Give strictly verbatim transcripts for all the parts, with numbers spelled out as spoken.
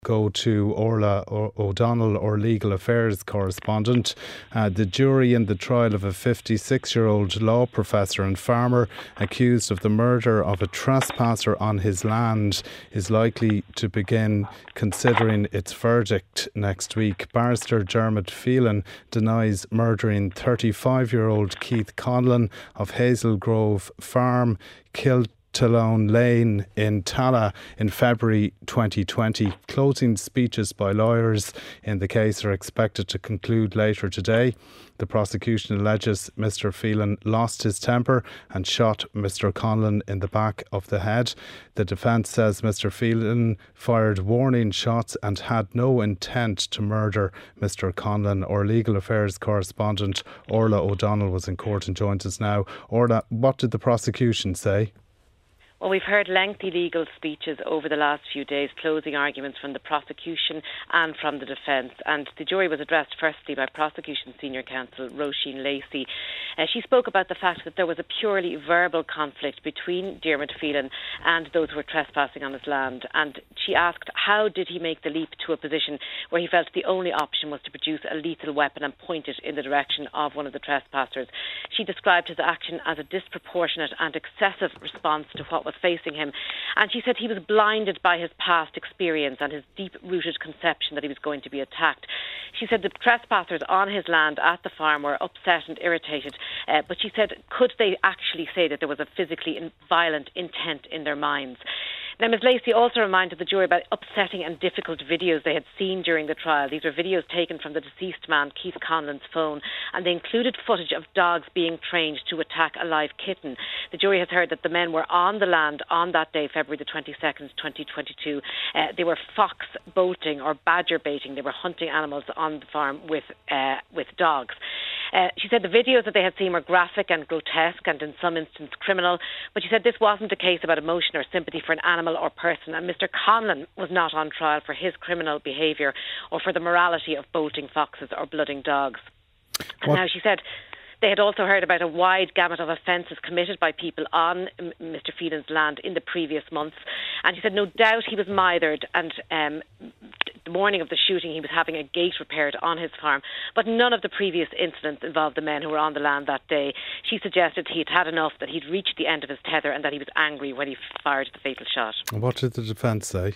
Go to Orla o- O'Donnell, our legal affairs correspondent. Uh, the jury in the trial of a fifty-six-year-old law professor and farmer accused of the murder of a trespasser on his land is likely to begin considering its verdict next week. Barrister Dermot Phelan denies murdering thirty-five-year-old Keith Conlon of Hazel Grove Farm, killed Talone Lane in Tala in February twenty twenty. Closing speeches by lawyers in the case are expected to conclude later today. The prosecution alleges Mr Phelan lost his temper and shot Mr Conlon in the back of the head. The defence says Mr Phelan fired warning shots and had no intent to murder Mr Conlon. Our legal affairs correspondent Orla O'Donnell was in court and joins us now. Orla, what did the prosecution say? Well, we've heard lengthy legal speeches over the last few days, closing arguments from the prosecution and from the defence. And the jury was addressed firstly by prosecution senior counsel Roisin Lacey. Uh, she spoke about the fact that there was a purely verbal conflict between Dermot Phelan and those who were trespassing on his land. And she asked, how did he make the leap to a position where he felt the only option was to produce a lethal weapon and point it in the direction of one of the trespassers? She described his action as a disproportionate and excessive response to what was facing him, and she said he was blinded by his past experience and his deep-rooted conception that he was going to be attacked. She said the trespassers on his land at the farm were upset and irritated, uh, but she said, could they actually say that there was a physically violent intent in their minds? Now, Miz Lacey also reminded the jury about upsetting and difficult videos they had seen during the trial. These were videos taken from the deceased man, Keith Conlon's phone, and they included footage of dogs being trained to attack a live kitten. The jury has heard that the men were on the land on that day, February the twenty-second, twenty twenty-two. Uh, they were fox bolting or badger baiting. They were hunting animals on the farm with uh, with dogs. Uh, she said the videos that they had seen were graphic and grotesque and in some instances criminal, but she said this wasn't a case about emotion or sympathy for an animal or person, and Mr Conlon was not on trial for his criminal behaviour or for the morality of bolting foxes or blooding dogs. And What? now she said they had also heard about a wide gamut of offences committed by people on Mr Phelan's land in the previous months, and she said no doubt he was mithered, and um, the morning of the shooting he was having a gate repaired on his farm, but none of the previous incidents involved the men who were on the land that day. She suggested he'd had enough, that he'd reached the end of his tether, and that he was angry when he fired the fatal shot. What did the defence say?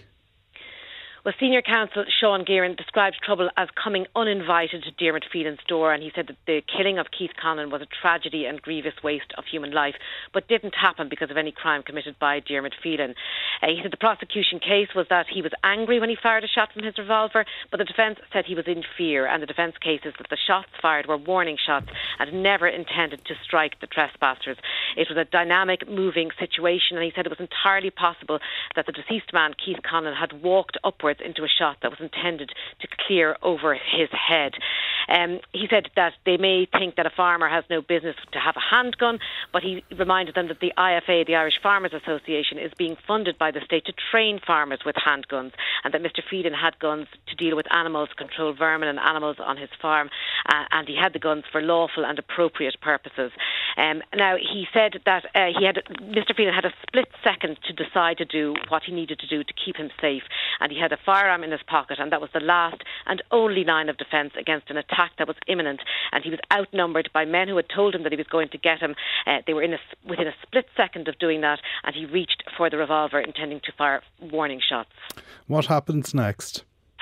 Well, senior counsel Sean Gearan described trouble as coming uninvited to Dermot Phelan's door, and he said that the killing of Keith Conlon was a tragedy and grievous waste of human life, but didn't happen because of any crime committed by Dermot Phelan. Uh, he said the prosecution case was that he was angry when he fired a shot from his revolver, but the defence said he was in fear, and the defence case is that the shots fired were warning shots and never intended to strike the trespassers. It was a dynamic, moving situation, and he said it was entirely possible that the deceased man, Keith Conlon, had walked upwards into a shot that was intended to clear over his head. Um, he said that they may think that a farmer has no business to have a handgun, but he reminded them that the I F A, the Irish Farmers Association, is being funded by the state to train farmers with handguns, and that Mr Phelan had guns to deal with animals, control vermin and animals on his farm, uh, and he had the guns for lawful and appropriate purposes. Um, now, he said that uh, he had Mr Phelan had a split second to decide to do what he needed to do to keep him safe, and he had a firearm in his pocket, and that was the last and only line of defence against an attack that was imminent, and he was outnumbered by men who had told him that he was going to get him. Uh, they were in a, within a split second of doing that, and he reached for the revolver intending to fire warning shots. What happens next?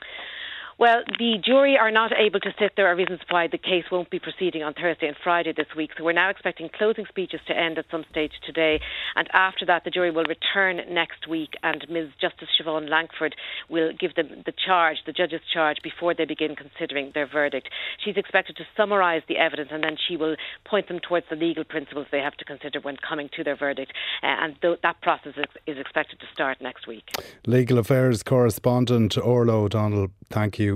Well, the jury are not able to sit. There are reasons why the case won't be proceeding on Thursday and Friday this week. So we're now expecting closing speeches to end at some stage today. And after that, the jury will return next week, and Miz Justice Siobhan Langford will give them the charge, the judge's charge, before they begin considering their verdict. She's expected to summarise the evidence, and then she will point them towards the legal principles they have to consider when coming to their verdict. Uh, and th- that process is, is expected to start next week. Legal Affairs correspondent Orla O'Donnell, thank you.